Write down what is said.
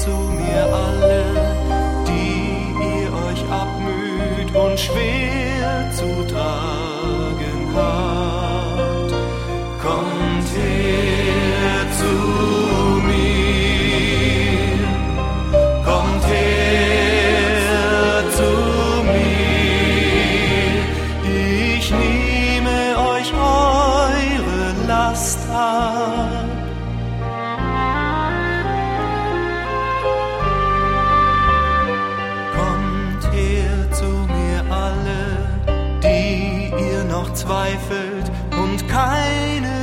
zu mir alle, die ihr euch abmüht und schwer zu tragen habt. Kommt her zu mir, kommt her zu mir, ich nehme euch eure Last ab. Zweifelt und keine